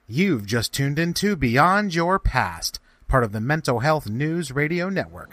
You've just tuned into Beyond Your Past, part of the Mental Health News Radio Network.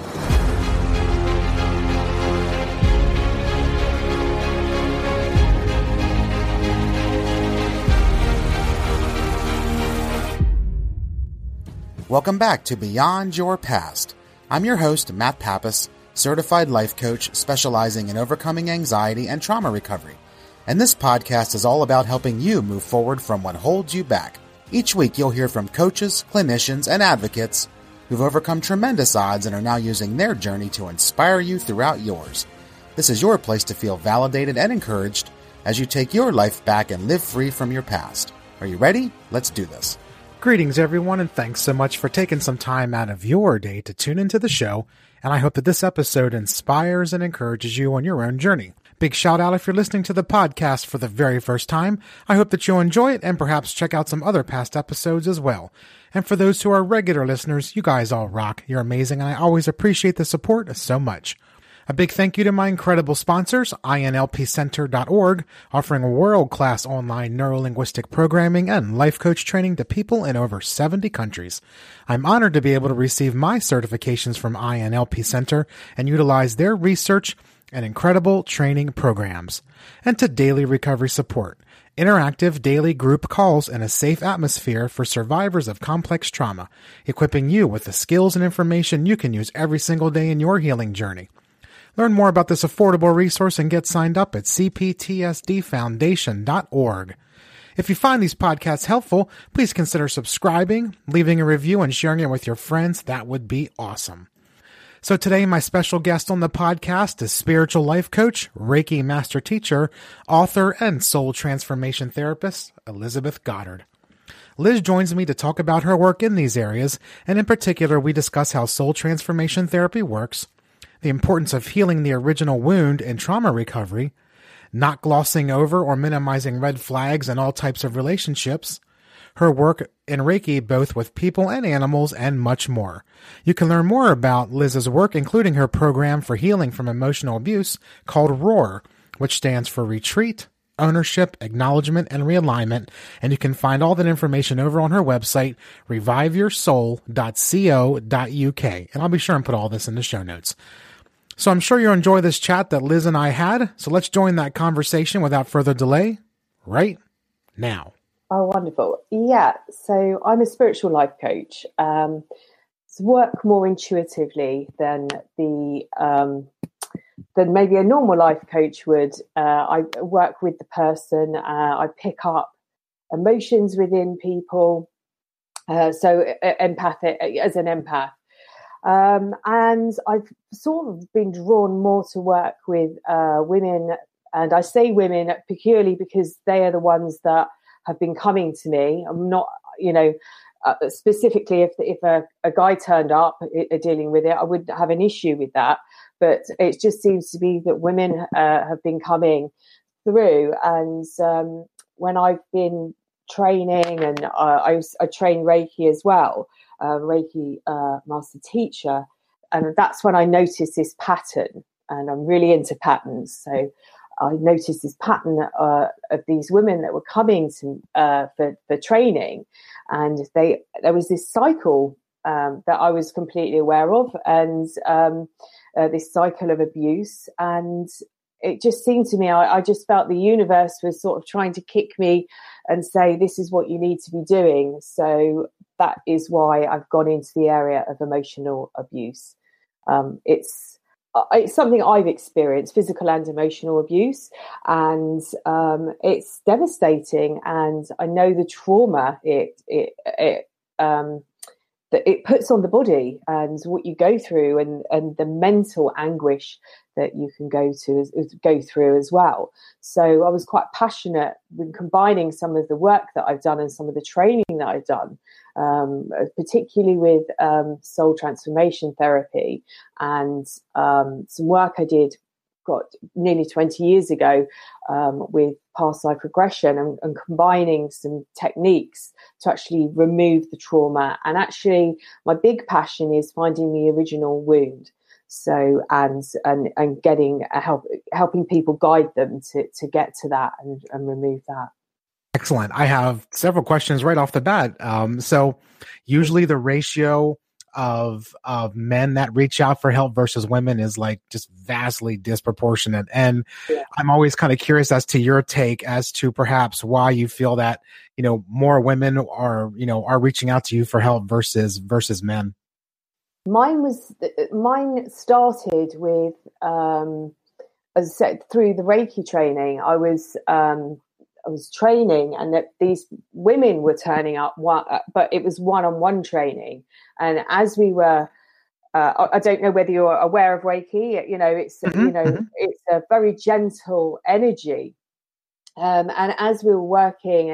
Welcome back to Beyond Your Past. I'm your host, Matt Pappas, certified life coach specializing in overcoming anxiety and trauma recovery. And this podcast is all about helping you move forward from what holds you back. Each week you'll hear from coaches, clinicians, and advocates who've overcome tremendous odds and are now using their journey to inspire you throughout yours. This is your place to feel validated and encouraged as you take your life back and live free from your past. Are you ready? Let's do this. Greetings, everyone, and thanks so much for taking some time out of your day to tune into the show, and I hope that this episode inspires and encourages you on your own journey. Big shout out if you're listening to the podcast for the very first time. I hope that you'll enjoy it and perhaps check out some other past episodes as well. And for those who are regular listeners, you guys all rock. You're amazing, and I always appreciate the support so much. A big thank you to my incredible sponsors, INLPcenter.org, offering world-class online neurolinguistic programming and life coach training to people in over 70 countries. I'm honored to be able to receive my certifications from INLP Center and utilize their research and incredible training programs. And to Daily Recovery Support, interactive daily group calls in a safe atmosphere for survivors of complex trauma, equipping you with the skills and information you can use every single day in your healing journey. Learn more about this affordable resource and get signed up at cptsdfoundation.org. If you find these podcasts helpful, please consider subscribing, leaving a review, and sharing it with your friends. That would be awesome. So today, my special guest on the podcast is spiritual life coach, Reiki master teacher, author, and soul transformation therapist, Elizabeth Goddard. Liz joins me to talk about her work in these areas, and in particular, we discuss how soul transformation therapy works, the importance of healing the original wound in trauma recovery, not glossing over or minimizing red flags in all types of relationships, her work in Reiki both with people and animals, and much more. You can learn more about Liz's work, including her program for healing from emotional abuse called ROAR, which stands for Retreat, Ownership, Acknowledgement, and Realignment, and you can find all that information over on her website, reviveyoursoul.co.uk, and I'll be sure and put all this in the show notes. So I'm sure you'll enjoy this chat that Liz and I had, so let's join that conversation without further delay right now. Oh, wonderful. Yeah, so I'm a spiritual life coach. Work more intuitively than than maybe a normal life coach would. I work with the person. I pick up emotions within people. Empathic as an empath. And I've sort of been drawn more to work with women. And I say women peculiarly because they are the ones that have been coming to me. I'm not, specifically if a guy turned up dealing with it, I wouldn't have an issue with that. But it just seems to be that women have been coming through. And when I've been training, and I train Reiki as well, Reiki master teacher, and that's when I noticed this pattern. And I'm really into patterns, so I noticed this pattern of these women that were coming to for training, and there was this cycle that I was completely aware of, and this cycle of abuse. And it just seemed to me, I just felt the universe was sort of trying to kick me and say, this is what you need to be doing. So that is why I've gone into the area of emotional abuse. It's something I've experienced, physical and emotional abuse, and it's devastating. And I know the trauma that it puts on the body, and what you go through, and the mental anguish that you can go through as well. So I was quite passionate with combining some of the work that I've done and some of the training that I've done, particularly with soul transformation therapy, and some work I did nearly 20 years ago with past life regression, and combining some techniques to actually remove the trauma. And actually my big passion is finding the original wound. So, and helping people guide them to get to that and remove that. Excellent. I have several questions right off the bat. So usually the ratio of men that reach out for help versus women is like just vastly disproportionate. And Yeah. I'm always kind of curious as to your take as to perhaps why you feel that, more women are reaching out to you for help versus men. Mine started with, as I said, through the Reiki training. I was training, and that these women were turning up, but it was one-on-one training. And as we were, I don't know whether you're aware of Reiki. It's it's a very gentle energy. And as we were working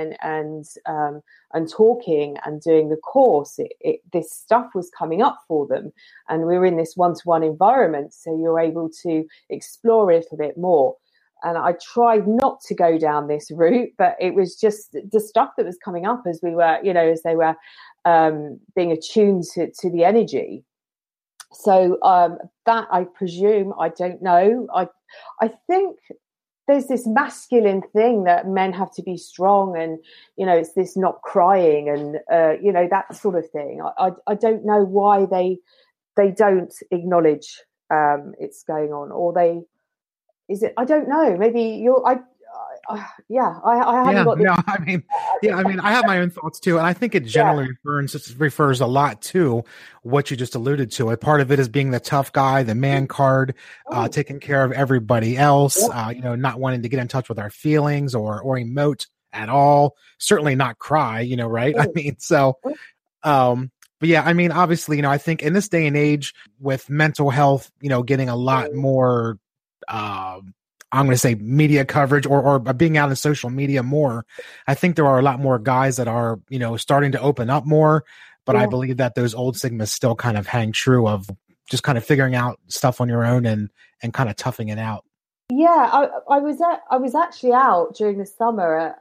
and talking and doing the course, this stuff was coming up for them, and we were in this one-to-one environment, so you're able to explore it a little bit more. And I tried not to go down this route, but it was just the stuff that was coming up as we were, as they were being attuned to the energy. So that, I presume, I don't know. I think there's this masculine thing that men have to be strong, and it's this not crying and that sort of thing. I don't know why they don't acknowledge it's going on, or they. Is it? I don't know. Maybe you're. I haven't got. No, I have my own thoughts too, and I think it generally refers a lot to what you just alluded to. A part of it is being the tough guy, the man card, taking care of everybody else. Not wanting to get in touch with our feelings or emote at all. Certainly not cry. Right? I mean, so. But yeah, I mean, obviously, I think in this day and age with mental health, getting a lot more. I'm going to say media coverage or being out in social media more. I think there are a lot more guys that are, starting to open up more, but I believe that those old stigmas still kind of hang true of just kind of figuring out stuff on your own and kind of toughing it out. Yeah. I was actually out during the summer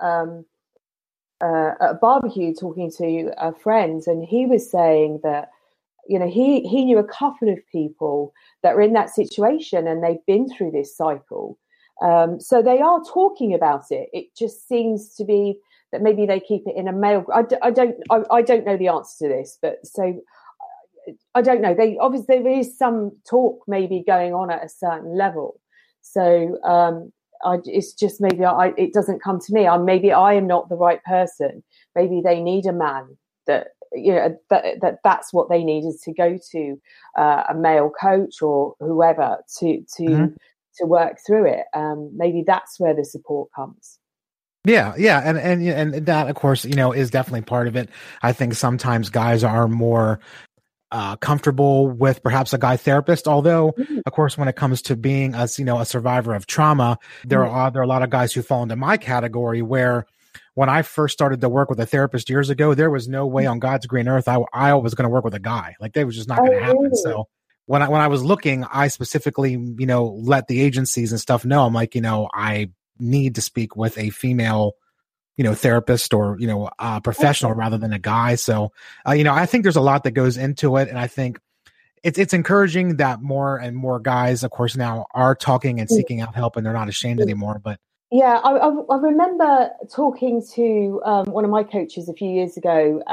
at a barbecue talking to friends, and he was saying that, he knew a couple of people that were in that situation, and they've been through this cycle. So they are talking about it. It just seems to be that maybe they keep it in a male. I don't know the answer to this, but so I don't know. They obviously, there is some talk maybe going on at a certain level. So it's just maybe it doesn't come to me. Maybe I am not the right person. Maybe they need a man that. That's what they need, is to go to a male coach or whoever to work through it. Maybe that's where the support comes. Yeah, and that, of course, is definitely part of it. I think sometimes guys are more comfortable with perhaps a guy therapist, although of course when it comes to being a survivor of trauma, there are a lot of guys who fall into my category where. When I first started to work with a therapist years ago, there was no way on God's green earth I was going to work with a guy. Like, that was just not going to happen. Really? So when I was looking, I specifically, let the agencies and stuff know. I'm like, I need to speak with a female, therapist or, professional rather than a guy. So, I think there's a lot that goes into it. And I think it's encouraging that more and more guys, of course, now are talking and seeking out help, and they're not ashamed anymore. But yeah, I remember talking to one of my coaches a few years ago,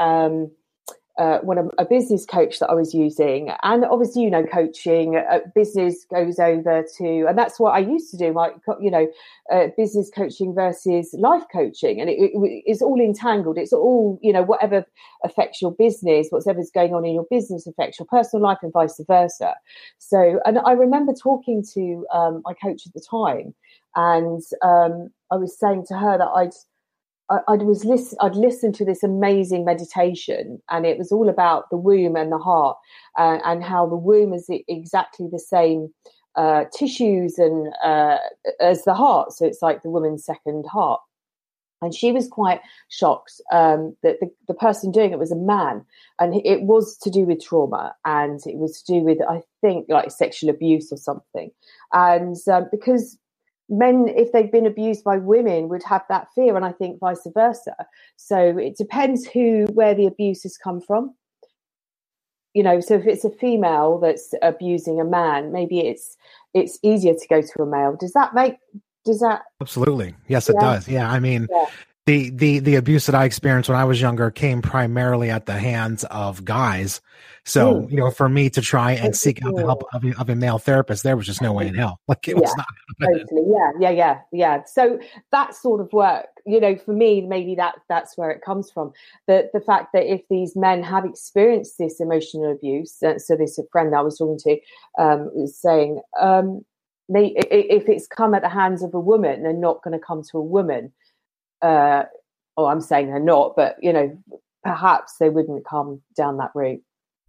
a business coach that I was using. And obviously, coaching, business goes over to, and that's what I used to do, like, business coaching versus life coaching. And it's all entangled. It's all, whatever affects your business, whatever's going on in your business affects your personal life, and vice versa. So, and I remember talking to my coach at the time, and I was saying to her that I'd listened to this amazing meditation, and it was all about the womb and the heart, and how the womb is exactly the same tissues and as the heart. So it's like the woman's second heart. And she was quite shocked that the person doing it was a man, and it was to do with trauma, and it was to do with, I think, like sexual abuse or something. And because men, if they've been abused by women, would have that fear, and I think vice versa. So it depends where the abuse has come from. So if it's a female that's abusing a man, maybe it's easier to go to a male. Does that? Absolutely. Yes, it does. Yeah. I mean, the abuse that I experienced when I was younger came primarily at the hands of guys. So, for me to try and seek out the help of a male therapist, there was just no way in hell. Like it was not happening. Totally. Yeah. So that sort of work, for me, maybe that's where it comes from. The fact that if these men have experienced this emotional abuse, so this friend that I was talking to was saying, if it's come at the hands of a woman, they're not going to come to a woman. I'm saying they're not, but perhaps they wouldn't come down that route.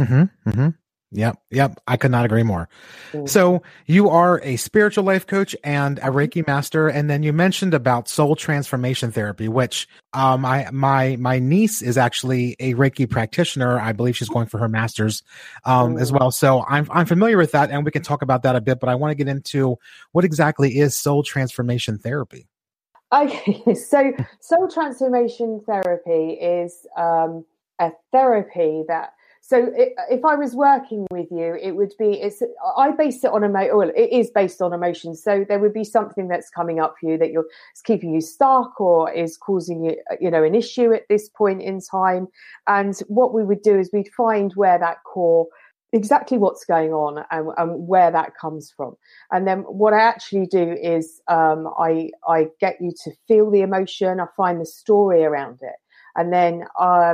Yep. I could not agree more. So you are a spiritual life coach and a Reiki master, and then you mentioned about soul transformation therapy, which my niece is actually a Reiki practitioner. I believe she's going for her master's as well. So I'm familiar with that, and we can talk about that a bit. But I want to get into what exactly is soul transformation therapy. Okay, so soul transformation therapy is a therapy that. So if I was working with you, it would be. I base it on it is based on emotions. So there would be something that's coming up for you that it's keeping you stuck or is causing you, an issue at this point in time. And what we would do is we'd find where that core. Exactly what's going on and where that comes from. And then what I actually do is I get you to feel the emotion. I find the story around it. And then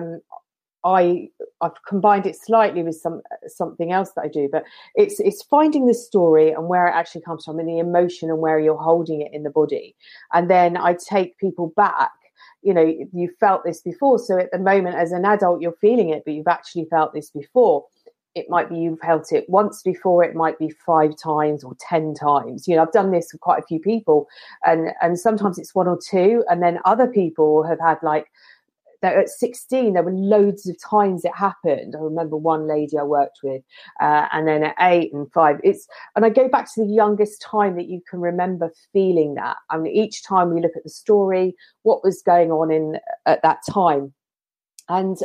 I've combined it slightly with something else that I do, but it's finding the story and where it actually comes from and the emotion and where you're holding it in the body. And then I take people back. You felt this before. So at the moment as an adult, you're feeling it, but you've actually felt this before. It might be you've felt it once before. It might be 5 times or 10 times. I've done this with quite a few people, and sometimes it's 1 or 2. And then other people have had they're at 16, there were loads of times it happened. I remember one lady I worked with, and then at 8 and 5. And I go back to the youngest time that you can remember feeling that. I mean, each time we look at the story, what was going on at that time, and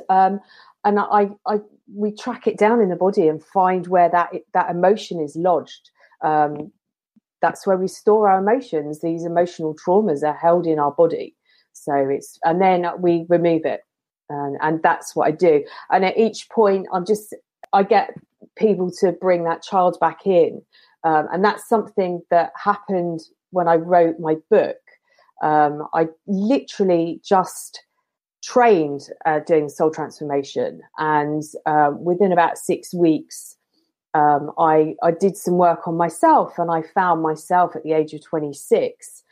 we track it down in the body and find where that emotion is lodged. That's where we store our emotions. These emotional traumas are held in our body. So and then we remove it. And that's what I do. And at each point, I get people to bring that child back in. And that's something that happened when I wrote my book. I literally just trained doing soul transformation, and within about 6 weeks I did some work on myself, and I found myself at the age of 26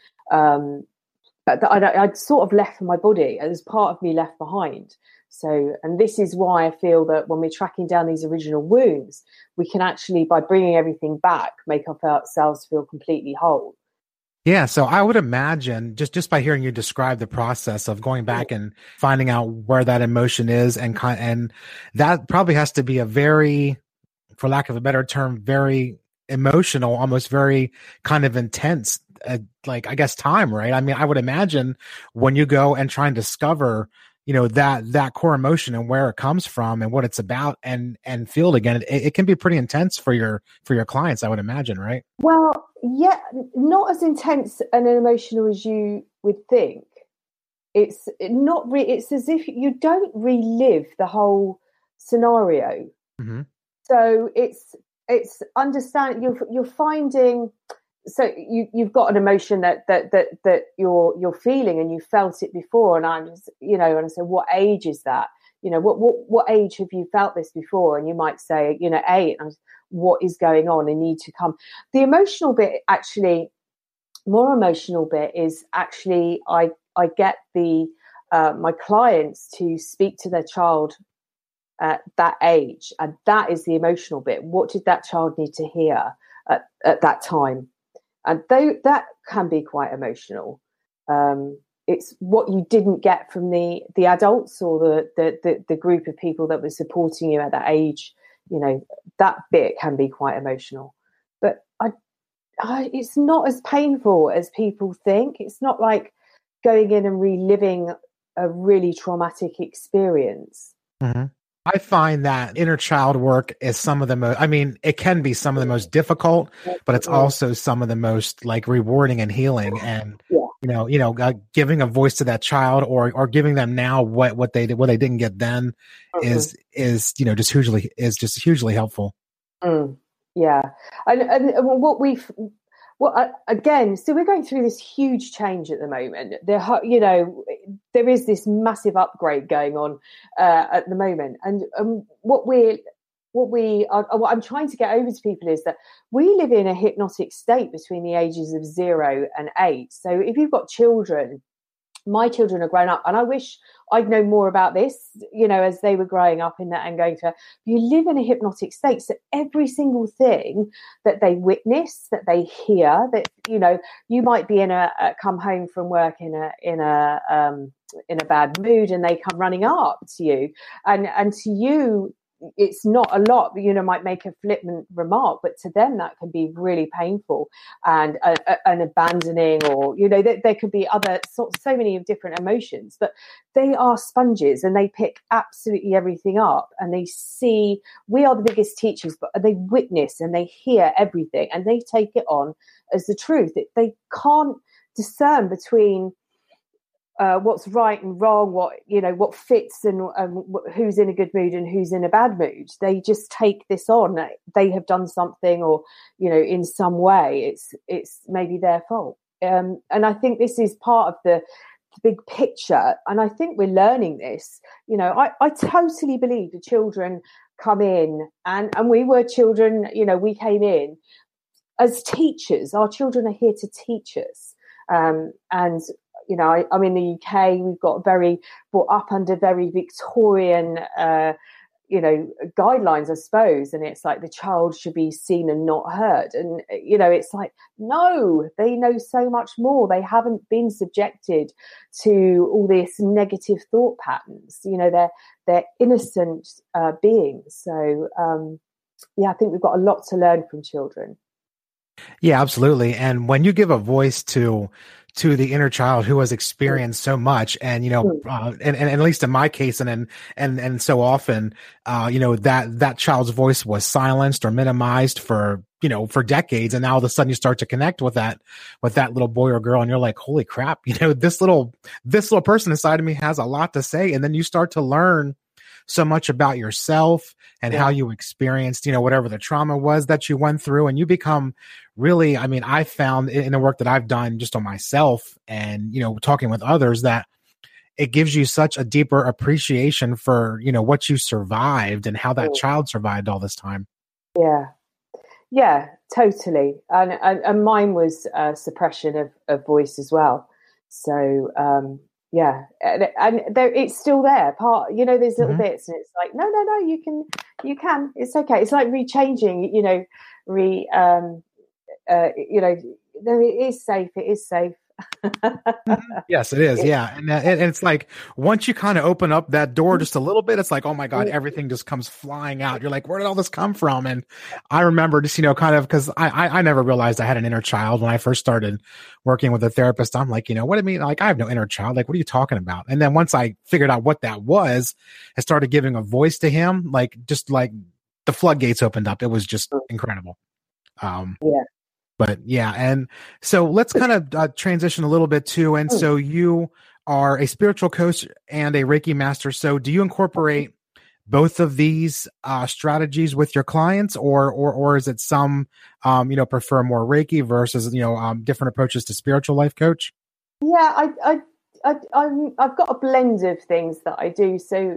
I'd sort of left my body. There's part of me left behind. So, and this is why I feel that when we're tracking down these original wounds, we can actually, by bringing everything back, make ourselves feel completely whole. Yeah, so I would imagine just by hearing you describe the process of going back and finding out where that emotion is, and that probably has to be a very, for lack of a better term, very emotional, almost very kind of intense, I guess, time, right? I mean, I would imagine when you go and try and discover, that core emotion and where it comes from and what it's about, and feel it again, it can be pretty intense for your clients, I would imagine, right? Well, yeah, not as intense and emotional as you would think. It's not. It's as if you don't relive the whole scenario. Mm-hmm. So it's understand. You're finding. So you've got an emotion that you're feeling, and you felt it before. And I'm just, and I say, what age is that? What age have you felt this before? And you might say, 8. And what is going on and need to come. The emotional bit, actually, more emotional bit is actually I get my clients to speak to their child at that age, and that is the emotional bit. What did that child need to hear at that time? And that can be quite emotional. It's what you didn't get from the adults or the group of people that were supporting you at that age. That bit can be quite emotional, but it's not as painful as people think. It's not like going in and reliving a really traumatic experience. Mm-hmm. I find that inner child work is some of the most, it can be some of the most difficult, but it's also some of the most rewarding and healing. And giving a voice to that child, or giving them now what they didn't get then, is just hugely helpful. Yeah, and again, so we're going through this huge change at the moment. There is this massive upgrade going on at the moment, and what I'm trying to get over to people is that we live in a hypnotic state between the ages of 0 and 8. So if you've got children, my children are grown up, and I wish I'd known more about this, as they were growing up in that and going to, you live in a hypnotic state. So every single thing that they witness, that they hear, that, you might be come home from work in a bad mood, and they come running up to you, and to you, it's not a lot, but might make a flippant remark, but to them that can be really painful and abandoning, or there could be other so many of different emotions. But they are sponges, and they pick absolutely everything up, and they see. We are the biggest teachers, but they witness and they hear everything, and they take it on as the truth. They can't discern between what's right and wrong, what fits, and who's in a good mood and who's in a bad mood. They just take this on. They have done something, or in some way it's maybe their fault. And I think this is part of the big picture. And I think we're learning this. I totally believe the children come in, and we were children. We came in as teachers. Our children are here to teach us, and I'm in the UK. We've got brought up under very Victorian, guidelines, I suppose. And it's like the child should be seen and not heard. And, it's like, no, they know so much more. They haven't been subjected to all this negative thought patterns. They're innocent beings. So, I think we've got a lot to learn from children. Yeah, absolutely. And when you give a voice to the inner child who has experienced so much, and and at least in my case, and so often, that child's voice was silenced or minimized for decades, and now all of a sudden you start to connect with that little boy or girl, and you're like, holy crap, this little person inside of me has a lot to say, and then you start to learn so much about yourself and how you experienced, whatever the trauma was that you went through, and you become really, I found in the work that I've done just on myself and, talking with others, that it gives you such a deeper appreciation for, what you survived and how that child survived all this time. Yeah, totally. And mine was suppression of voice as well. So, and it's still there. There's little bits, and it's like, no, you can. It's okay. It's like rechanging. No, it is safe. It is safe. Yes, it is. Yeah. And it's like, once you kind of open up that door just a little bit, it's like, oh my God, everything just comes flying out. You're like, where did all this come from? And I remember just, kind of, because I never realized I had an inner child when I first started working with a therapist. I'm like, what do you mean? Like, I have no inner child. Like, what are you talking about? And then once I figured out what that was, I started giving a voice to him, just like the floodgates opened up. It was just incredible. But yeah, and so let's kind of transition a little bit too. And so you are a spiritual coach and a Reiki master. So do you incorporate both of these strategies with your clients, or is it some prefer more Reiki versus different approaches to spiritual life coach? Yeah, I've got a blend of things that I do. So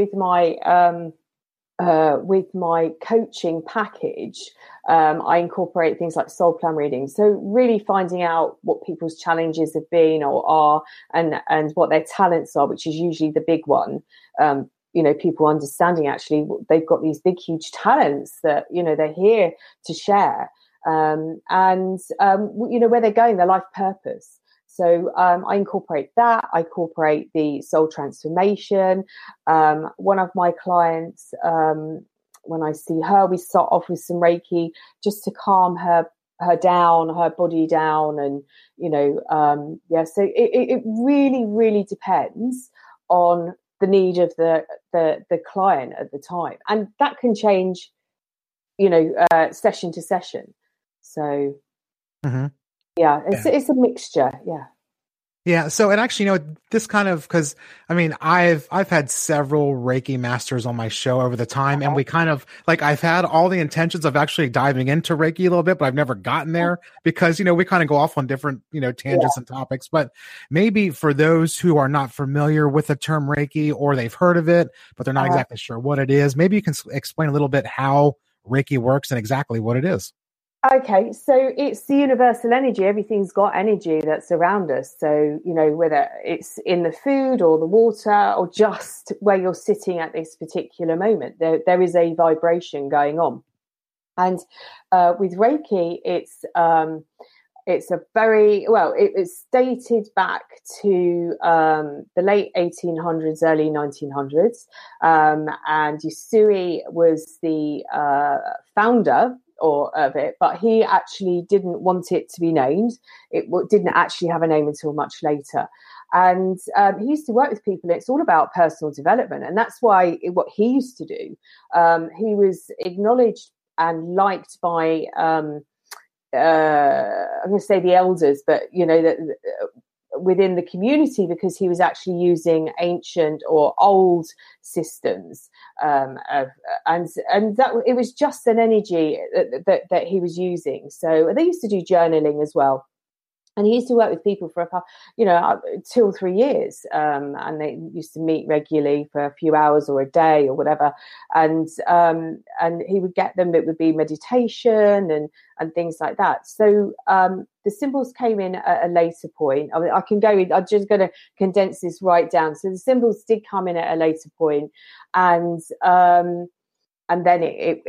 with my coaching package, I incorporate things like soul plan readings. So really finding out what people's challenges have been or are, and what their talents are, which is usually the big one. People understanding actually they've got these big, huge talents that, they're here to share. Where they're going, their life purpose. So I incorporate that. I incorporate the soul transformation. One of my clients, when I see her, we start off with some Reiki just to calm her down, her body down. And, so it really, really depends on the need of the client at the time. And that can change, session to session. So... Yeah, it's a mixture. Yeah. Yeah. So, and actually, this kind of, because I mean, I've had several Reiki masters on my show over the time, and we kind of like, I've had all the intentions of actually diving into Reiki a little bit, but I've never gotten there because, we kind of go off on different, tangents and topics. But maybe for those who are not familiar with the term Reiki, or they've heard of it, but they're not exactly sure what it is, maybe you can explain a little bit how Reiki works and exactly what it is. Okay, so it's the universal energy. Everything's got energy that's around us. So, whether it's in the food or the water or just where you're sitting at this particular moment, there is a vibration going on. And with Reiki, it's a very, well, it's dated back to the late 1800s, early 1900s. And Usui was the founder of it, but he actually didn't want it to be named. It didn't actually have a name until much later. And he used to work with people. It's all about personal development. And that's why what he used to do, he was acknowledged and liked by, I'm going to say the elders, but, within the community, because he was actually using ancient or old systems, and that it was just an energy that he was using. So they used to do journaling as well. And he used to work with people for 2 or 3 years, and they used to meet regularly for a few hours or a day or whatever. And he would get them. It would be meditation and things like that. So the symbols came in at a later point. I mean, I can go in. I'm just going to condense this right down. So the symbols did come in at a later point, and then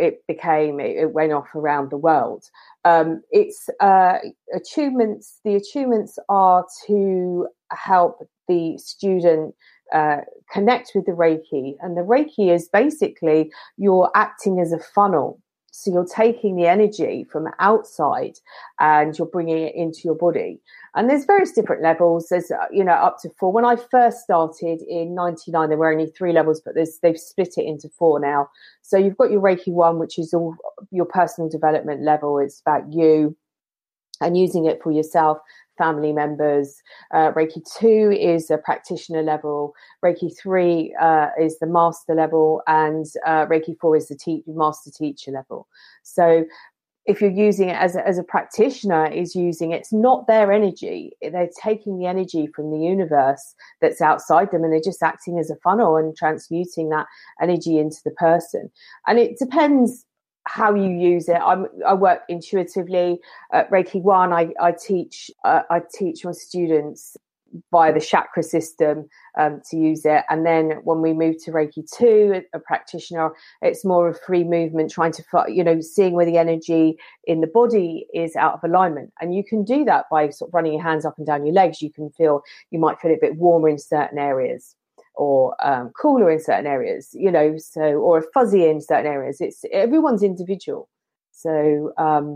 it went off around the world. It's attunements. The attunements are to help the student connect with the Reiki. And the Reiki is basically you're acting as a funnel. So you're taking the energy from outside and you're bringing it into your body. And there's various different levels. There's, up to 4. When I first started in 99, there were only 3 levels, but they've split it into 4 now. So you've got your Reiki 1, which is all your personal development level. It's about you and using it for yourself, family members. Reiki 2 is a practitioner level. Reiki 3 is the master level, and Reiki 4 is the master teacher level. So if you're using it as a practitioner is using it, it's not their energy. They're taking the energy from the universe that's outside them, and they're just acting as a funnel and transmuting that energy into the person. And it depends how you use it. I work intuitively. At Reiki 1, I teach my students via the chakra system to use it. And then when we move to Reiki 2, a practitioner, it's more of free movement, trying to, seeing where the energy in the body is out of alignment. And you can do that by sort of running your hands up and down your legs. You might feel a bit warmer in certain areas, or cooler in certain areas, or fuzzy in certain areas. Everyone's individual. So,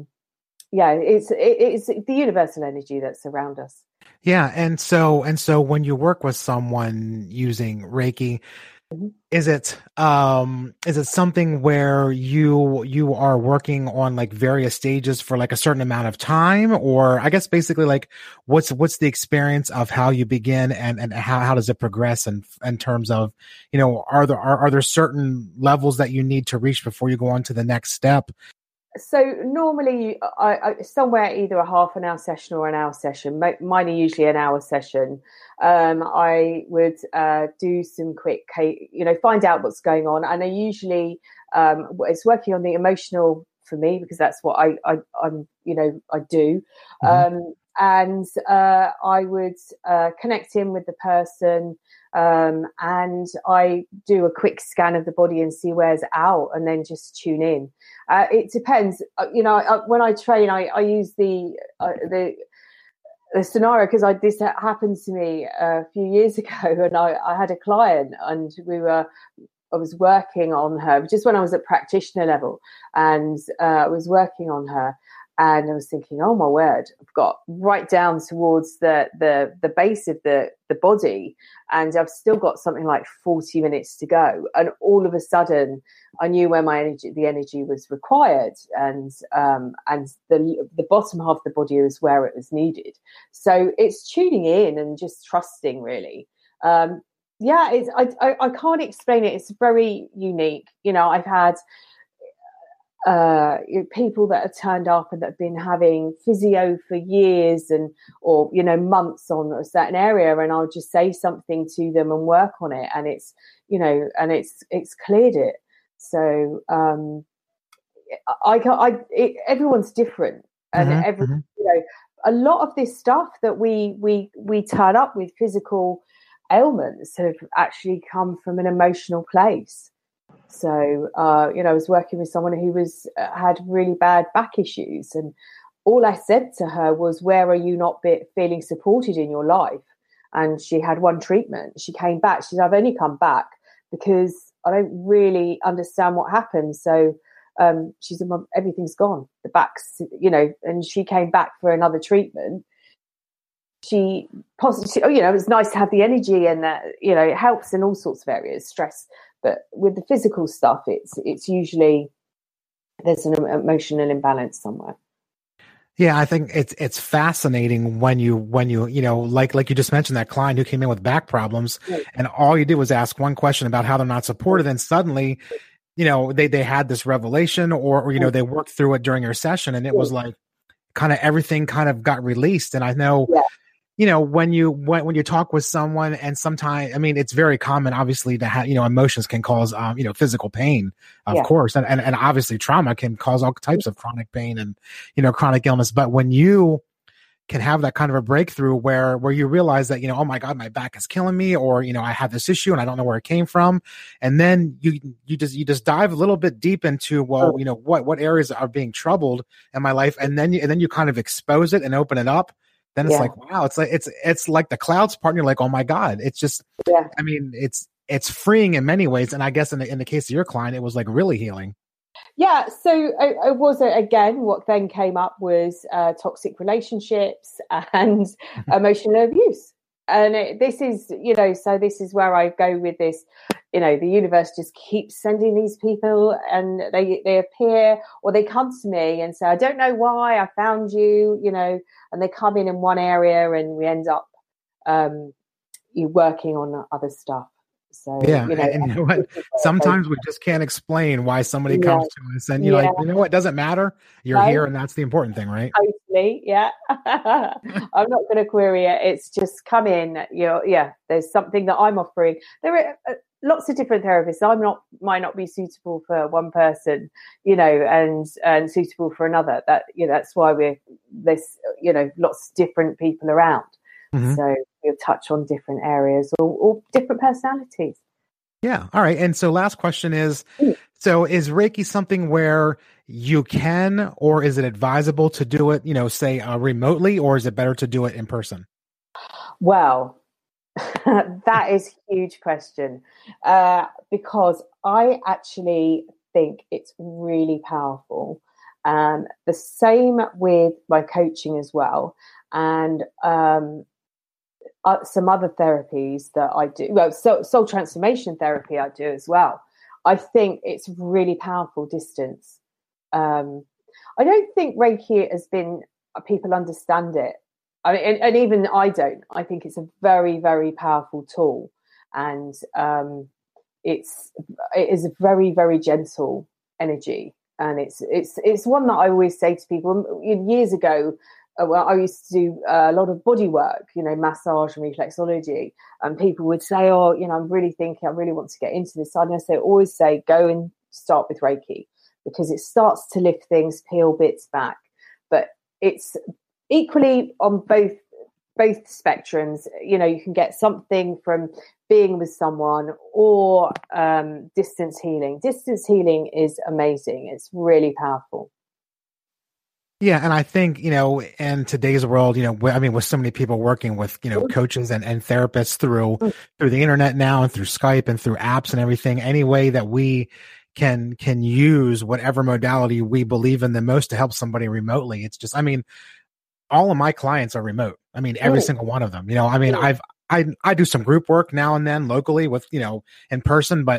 it's the universal energy that's around us. Yeah. And so when you work with someone using Reiki, is it something where you are working on like various stages for like a certain amount of time, or I guess basically like what's the experience of how you begin and how does it progress in terms of, are there certain levels that you need to reach before you go on to the next step? So normally I somewhere either a half an hour session or an hour session. Mine are usually an hour session. I would do some quick, find out what's going on. And I usually, it's working on the emotional for me, because that's what I do. Mm-hmm. And I would connect in with the person, and I do a quick scan of the body and see where's out, and then just tune in. It depends. When I train, I use the scenario, because this happened to me a few years ago, and I had a client, and I was working on her just when I was at practitioner level, and I was working on her. And I was thinking, oh my word, I've got right down towards the base of the body, and I've still got something like 40 minutes to go. And all of a sudden, I knew where the energy was required, and the bottom half of the body was where it was needed. So it's tuning in and just trusting, really. I can't explain it. It's very unique. I've had people that have turned up and that have been having physio for years or months on a certain area, and I'll just say something to them and work on it, and it's cleared it. So everyone's different, and a lot of this stuff that we turn up with, physical ailments, have actually come from an emotional place. So, I was working with someone who had really bad back issues, and all I said to her was, where are you not feeling supported in your life? And she had one treatment. She came back. She said, I've only come back because I don't really understand what happened. So she said, Mum, everything's gone. The back's, and she came back for another treatment. It was nice to have the energy, and that, it helps in all sorts of areas, stress. But with the physical stuff, it's usually there's an emotional imbalance somewhere. Yeah, I think it's fascinating when you like you just mentioned, that client who came in with back problems, and all you did was ask one question about how they're not supported, and suddenly, they had this revelation, or they worked through it during your session, and it was like kind of everything kind of got released. And I know. Yeah. When you talk with someone, and sometimes, I mean, it's very common, obviously, to have, emotions can cause, physical pain, of course. And obviously trauma can cause all types of chronic pain and, chronic illness. But when you can have that kind of a breakthrough where you realize that, oh my God, my back is killing me, or, I have this issue and I don't know where it came from. And then you just dive a little bit deep into, what areas are being troubled in my life. And then you kind of expose it and open it up. Then it's like, wow, it's like the clouds part, and you're like, oh my God, it's just, I mean, it's freeing in many ways. And I guess in the case of your client, it was like really healing. Yeah. So it was, again, what then came up was toxic relationships and emotional abuse. And this is where I go with this, the universe just keeps sending these people, and they appear, or they come to me and say, I don't know why I found you, and they come in one area, and we end up working on other stuff. So, yeah, and you know what? Sometimes we just can't explain why somebody comes to us, and you're like, it doesn't matter. You're here, and that's the important thing, right? Totally, yeah. I'm not going to query it. It's just come in. There's something that I'm offering. There are lots of different therapists. Might not be suitable for one person, and suitable for another. That's why there's lots of different people around. Mm-hmm. So we'll touch on different areas or different personalities. Yeah. All right. And so last question is, so is Reiki something where you can, or is it advisable to do it, say remotely, or is it better to do it in person? Well, that is a huge question, because I actually think it's really powerful. The same with my coaching as well. And some other therapies that I do, soul transformation therapy I do as well. I think it's really powerful distance. I don't think Reiki has been, people understand it. I mean, and even I don't. I think it's a very, very powerful tool, and it is a very, very gentle energy, and it's one that I always say to people. Years ago, I used to do a lot of body work, massage and reflexology, and people would say, "Oh, I'm really thinking, I really want to get into this." And I always say, go and start with Reiki, because it starts to lift things, peel bits back. But it's equally on both spectrums. You can get something from being with someone, or distance healing. Distance healing is amazing. It's really powerful. Yeah. And I think, in today's world, with so many people working with, coaches and therapists through the internet now, and through Skype and through apps and everything, any way that we can use whatever modality we believe in the most to help somebody remotely. It's just, I mean, all of my clients are remote. I mean, every single one of them, you know, I mean, I do some group work now and then locally with, you know, in person, but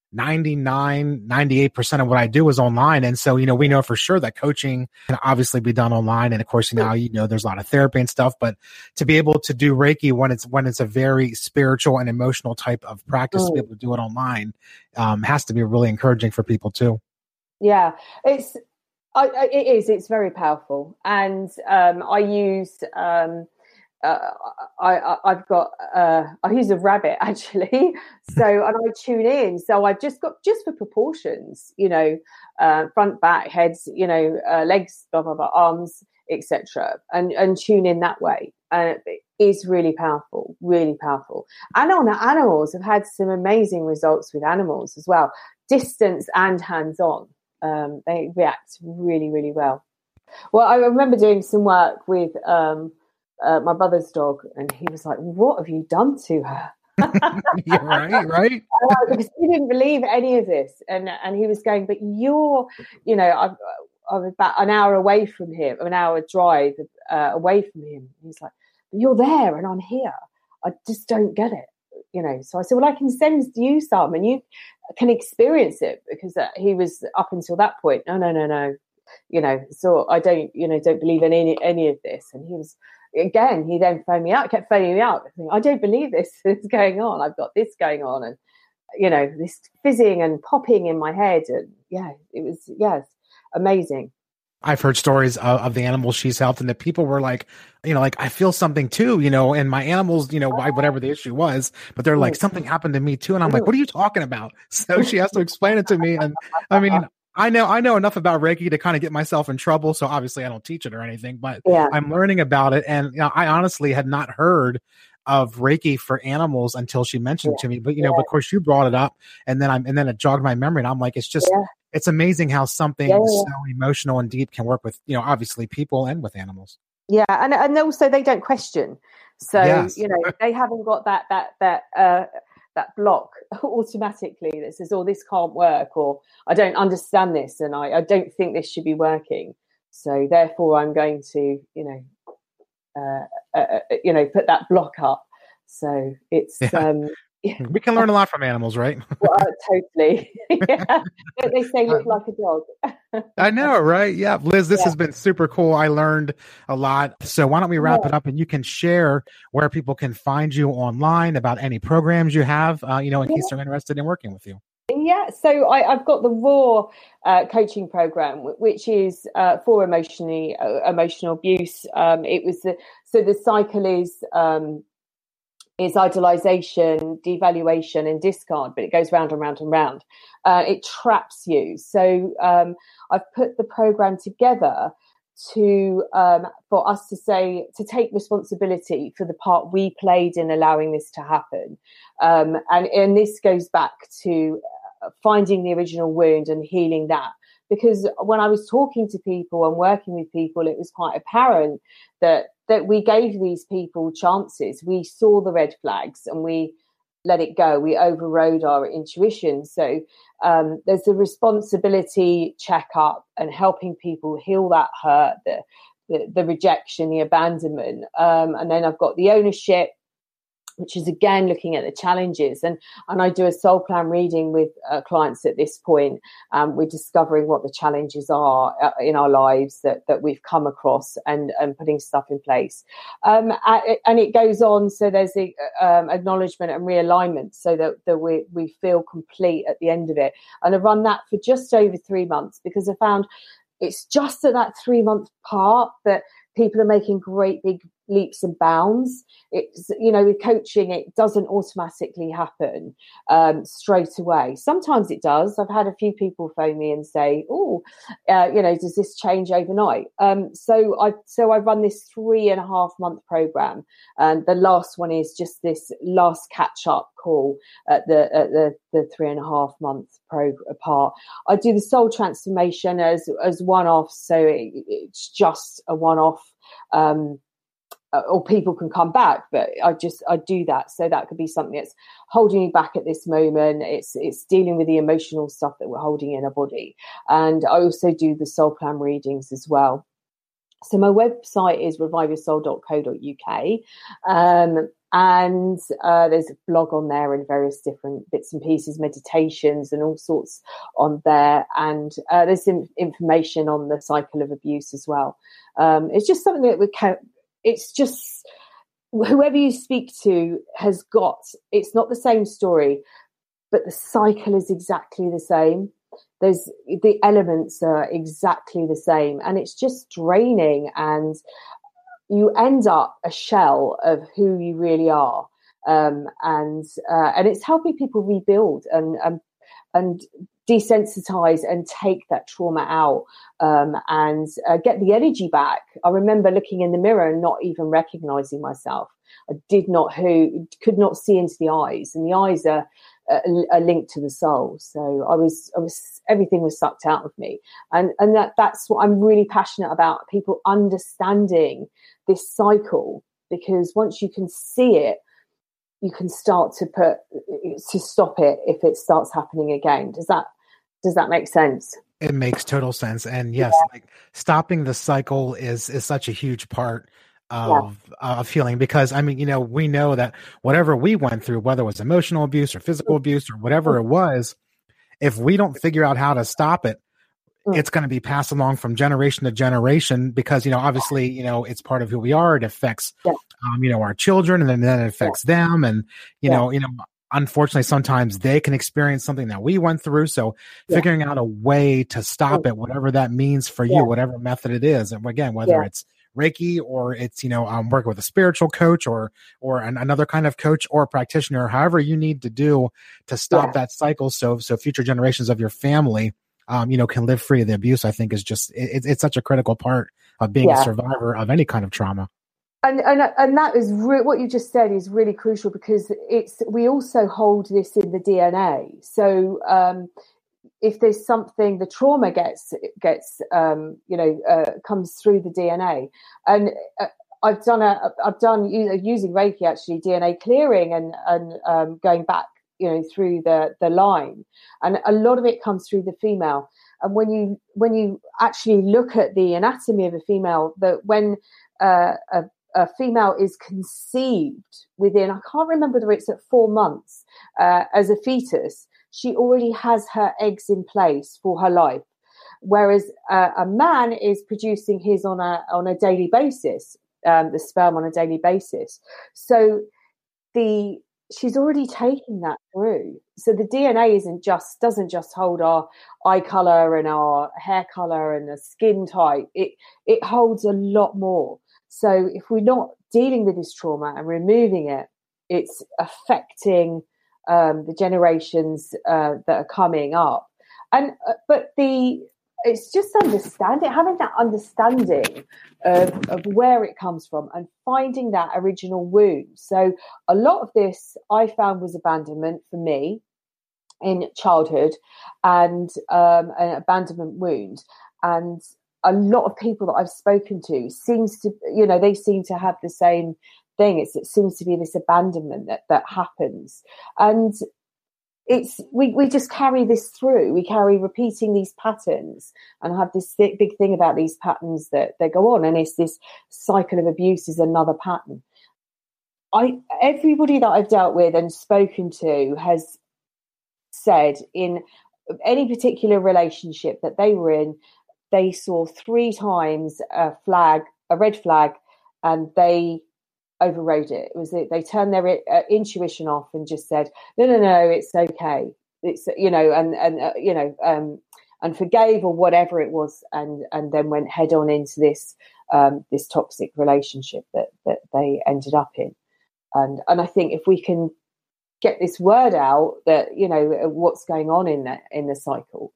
98% of what I do is online. And so, you know, we know for sure that coaching can obviously be done online. And of course, now, you know, there's a lot of therapy and stuff, but to be able to do Reiki when it's a very spiritual and emotional type of practice, to be able to do it online, has to be really encouraging for people too. Yeah, it is. It's very powerful. And I use, I've got I use a rabbit actually, so and I tune in. So I've just for proportions, you know, front, back, heads, you know, legs, blah blah blah, arms, etc., and tune in that way. And it is really powerful, really powerful. And on animals, I've had some amazing results with animals as well, distance and hands on. They react really, really well. Well, I remember doing some work with my brother's dog, and he was like, "What have you done to her?" Yeah, right. Because he didn't believe any of this, and he was going, "But you're, you know, I'm about an hour away from him, an hour drive away from him." He's like, "But you're there, and I'm here. I just don't get it." You know, so I said, "Well, I can send you some, and you can experience it," because he was up until that point, no, you know. So I don't believe in any of this, and he was. Again, he then kept phoning me out. I don't believe this is going on. I've got this going on, and you know, this fizzing and popping in my head, and it was amazing. I've heard stories of the animals she's helped, and the people were like, you know, like, I feel something too, you know, and my animals, you know, whatever the issue was, but they're like, something happened to me too. And I'm like, what are you talking about? So she has to explain it to me. And I mean, I know enough about Reiki to kind of get myself in trouble. So obviously I don't teach it or anything, but I'm learning about it. And you know, I honestly had not heard of Reiki for animals until she mentioned it to me. But you know, of course you brought it up, and then it jogged my memory, and I'm like, it's just it's amazing how something so emotional and deep can work with, you know, obviously people and with animals. Yeah, and also they don't question. So you know, they haven't got that block automatically that says, "Oh, this can't work," or "I don't understand this, and I don't think this should be working." So therefore, I'm going to, put that block up. So it's we can learn a lot from animals, right? Well, totally. They say look like a dog. I know, right? Yeah, Liz, this has been super cool. I learned a lot. So why don't we wrap it up, and you can share where people can find you online, about any programs you have, in case they're interested in working with you. Yeah, so I've got the Raw coaching program, which is for emotional abuse. It was the cycle is idolization, devaluation, and discard, but it goes round and round and round. It traps you. So I've put the program together for us to take responsibility for the part we played in allowing this to happen. And this goes back to finding the original wound and healing that. Because when I was talking to people and working with people, it was quite apparent that we gave these people chances. We saw the red flags and we let it go. We overrode our intuition. So there's a responsibility checkup and helping people heal that hurt, the rejection, the abandonment. And then I've got the ownership, which is again looking at the challenges, and I do a soul plan reading with clients at this point. We're discovering what the challenges are in our lives that we've come across, and putting stuff in place. And it goes on. So there's the acknowledgement and realignment, so that we feel complete at the end of it. And I run that for just over 3 months, because I found it's just at that 3-month part that people are making great big leaps and bounds. It's, with coaching, it doesn't automatically happen straight away. Sometimes it does. I've had a few people phone me and say, does this change overnight? So I run this 3.5 month program, and the last one is just this last catch up call at the 3.5 month part. I do the soul transformation as one off, so it's just a one off or people can come back, but I do that. So that could be something that's holding me back at this moment. It's dealing with the emotional stuff that we're holding in our body. And I also do the soul plan readings as well. So my website is reviveyoursoul.co.uk. And there's a blog on there and various different bits and pieces, meditations and all sorts on there. And there's information on the cycle of abuse as well. It's just something that it's just whoever you speak to has got, it's not the same story, but the cycle is exactly the same. The elements are exactly the same, and it's just draining, and you end up a shell of who you really are. And it's helping people rebuild and desensitize and take that trauma out, and get the energy back. I remember looking in the mirror and not even recognizing myself. I could not see into the eyes, and the eyes are linked to the soul. So I was everything was sucked out of me, and that's what I'm really passionate about, people understanding this cycle, because once you can see it, you can start to stop it if it starts happening again. Does that make sense? It makes total sense. And yes, like stopping the cycle is such a huge part of healing, because I mean, we know that whatever we went through, whether it was emotional abuse or physical abuse or whatever it was, if we don't figure out how to stop it, it's going to be passed along from generation to generation, because, obviously, it's part of who we are. It affects, our children, and then it affects them. And, unfortunately, sometimes they can experience something that we went through. So figuring out a way to stop it, whatever that means for you, whatever method it is. And again, whether it's Reiki or it's, working with a spiritual coach or another kind of coach or practitioner, however you need to do to stop that cycle. So future generations of your family, can live free of the abuse, I think is just, it's such a critical part of being a survivor of any kind of trauma. And that is what you just said is really crucial, because we also hold this in the DNA. So if there's something, the trauma gets comes through the DNA. And I've done using Reiki, actually, DNA clearing and going back, through the line, and a lot of it comes through the female. And when you actually look at the anatomy of a female, that when a female is conceived within, I can't remember whether it's at 4 months, as a fetus, she already has her eggs in place for her life. Whereas a man is producing his on a daily basis, the sperm on a daily basis. So she's already taking that through. So the DNA doesn't just hold our eye color and our hair color and the skin type. It holds a lot more. So if we're not dealing with this trauma and removing it, it's affecting the generations that are coming up. And it's just having that understanding of where it comes from and finding that original wound. So a lot of this I found was abandonment for me in childhood, and an abandonment wound. And a lot of people that I've spoken to they seem to have the same thing. It seems to be this abandonment that happens. And we just carry this through. We carry repeating these patterns and have this big thing about these patterns that go on. And it's this cycle of abuse is another pattern. Everybody that I've dealt with and spoken to has said in any particular relationship that they were in, they saw 3 times a red flag, and they overrode it. They turned their intuition off and just said, no, it's okay. It's, and forgave or whatever it was. And then went head on into this toxic relationship that they ended up in. And I think if we can get this word out that, what's going on in the cycle,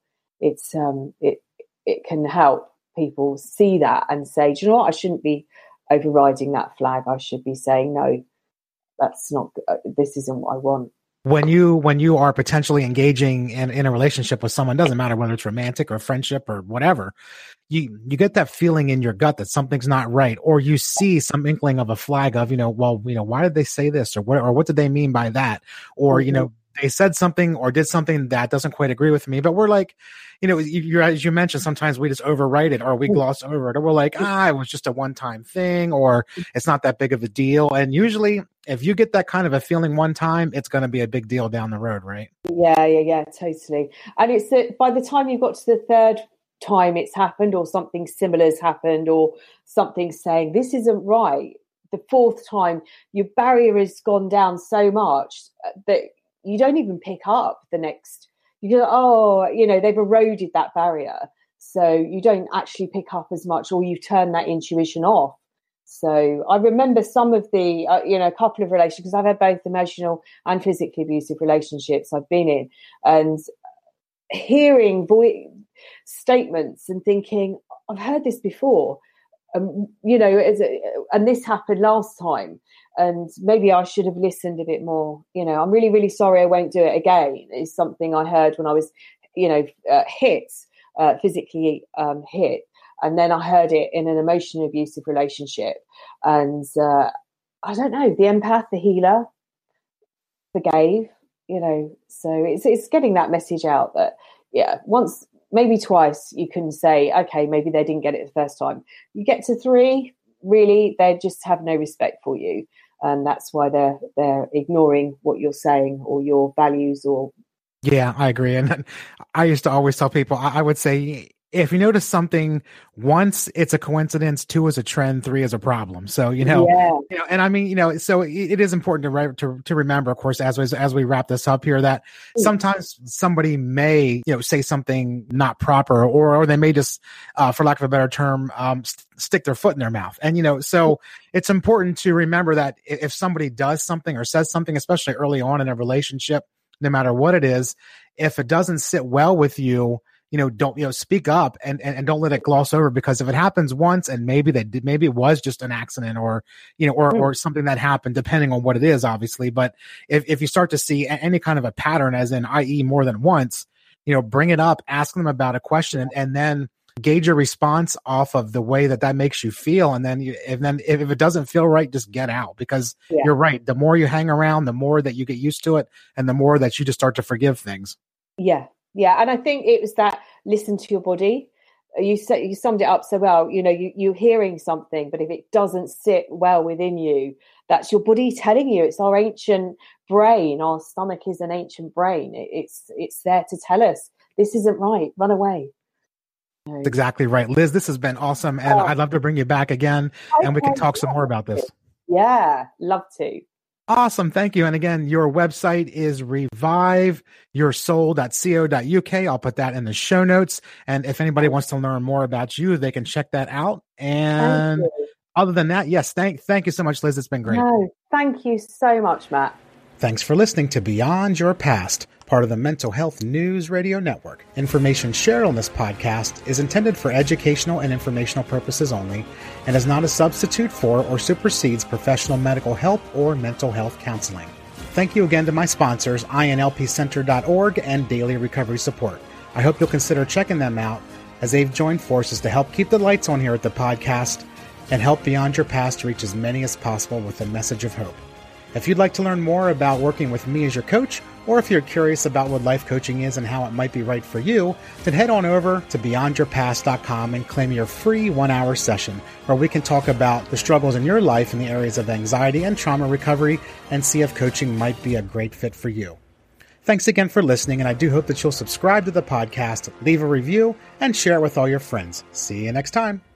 it can help people see that and say, do you know what? I shouldn't be overriding that flag. I should be saying, no, that's not, this isn't what I want. when you are potentially engaging in a relationship with someone, doesn't matter whether it's romantic or friendship or whatever, you get that feeling in your gut that something's not right, or you see some inkling of a flag of, why did they say this, or what did they mean by that? Or, they said something or did something that doesn't quite agree with me, but we're like, as you mentioned, sometimes we just overwrite it or we gloss over it, or we're like, it was just a one-time thing, or it's not that big of a deal. And usually if you get that kind of a feeling one time, it's going to be a big deal down the road, right? Yeah, totally. And it's that by the time you've got to the third time it's happened, or something similar has happened, or something saying this isn't right, the fourth time, your barrier has gone down so much that you don't even pick up the next. You go, they've eroded that barrier, so you don't actually pick up as much, or you turn that intuition off. So I remember some of the, a couple of relationships, because I've had both emotional and physically abusive relationships I've been in, and hearing statements and thinking, I've heard this before, and this happened last time, and maybe I should have listened a bit more. I'm really, really sorry, I won't do it again, is something I heard when I was, physically hit. And then I heard it in an emotionally abusive relationship. And I don't know, the empath, the healer, forgave, so it's getting that message out that, once, maybe twice, you can say, okay, maybe they didn't get it the first time. You get to 3, really, they just have no respect for you. And that's why they're ignoring what you're saying or your values or. Yeah, I agree. And I used to always tell people, I would say, if you notice something once, it's a coincidence. 2 is a trend. 3 is a problem. So, and I mean, so it is important to remember, of course, as we wrap this up here, that sometimes somebody may, say something not proper, or they may just, for lack of a better term, stick their foot in their mouth. And, so it's important to remember that if somebody does something or says something, especially early on in a relationship, no matter what it is, if it doesn't sit well with you, don't, speak up and don't let it gloss over, because if it happens once and maybe it was just an accident or something that happened, depending on what it is, obviously. But if you start to see any kind of a pattern, as in, i.e. more than once, bring it up, ask them about a question, and then gauge your response off of the way that makes you feel. And then if it doesn't feel right, just get out, because you're right. The more you hang around, the more that you get used to it, and the more that you just start to forgive things. Yeah, and I think it was that listen to your body. You summed it up so well. You're hearing something, but if it doesn't sit well within you, that's your body telling you. It's our ancient brain. Our stomach is an ancient brain. It's there to tell us this isn't right. Run away. That's exactly right, Liz. This has been awesome, and I'd love to bring you back again, and we can talk some more about this. Yeah, love to. Awesome. Thank you. And again, your website is reviveyoursoul.co.uk. I'll put that in the show notes. And if anybody wants to learn more about you, they can check that out. And other than that, yes, thank you so much, Liz. It's been great. No, thank you so much, Matt. Thanks for listening to Beyond Your Past, part of the Mental Health News Radio Network. Information shared on this podcast is intended for educational and informational purposes only, and is not a substitute for or supersedes professional medical help or mental health counseling. Thank you again to my sponsors, INLPcenter.org and Daily Recovery Support. I hope you'll consider checking them out, as they've joined forces to help keep the lights on here at the podcast and help Beyond Your Past reach as many as possible with a message of hope. If you'd like to learn more about working with me as your coach, or if you're curious about what life coaching is and how it might be right for you, then head on over to beyondyourpast.com and claim your free 1-hour session, where we can talk about the struggles in your life in the areas of anxiety and trauma recovery, and see if coaching might be a great fit for you. Thanks again for listening, and I do hope that you'll subscribe to the podcast, leave a review, and share it with all your friends. See you next time.